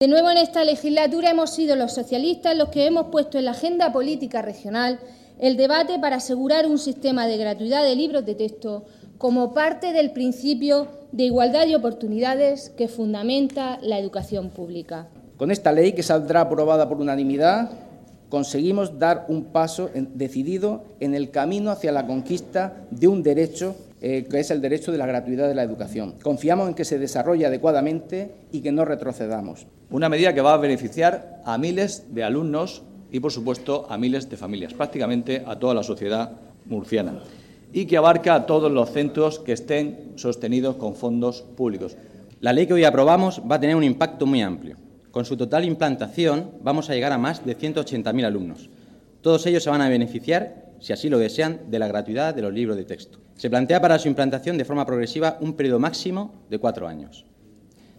De nuevo en esta legislatura hemos sido los socialistas los que hemos puesto en la agenda política regional el debate para asegurar un sistema de gratuidad de libros de texto como parte del principio de igualdad de oportunidades que fundamenta la educación pública. Con esta ley, que saldrá aprobada por unanimidad, conseguimos dar un paso decidido en el camino hacia la conquista de un derecho que es el derecho de la gratuidad de la educación. Confiamos en que se desarrolle adecuadamente y que no retrocedamos. Una medida que va a beneficiar a miles de alumnos y, por supuesto, a miles de familias, prácticamente a toda la sociedad murciana, y que abarca a todos los centros que estén sostenidos con fondos públicos. La ley que hoy aprobamos va a tener un impacto muy amplio. Con su total implantación vamos a llegar a más de 180.000 alumnos. Todos ellos se van a beneficiar, si así lo desean, de la gratuidad de los libros de texto. Se plantea para su implantación de forma progresiva un periodo máximo de 4 años.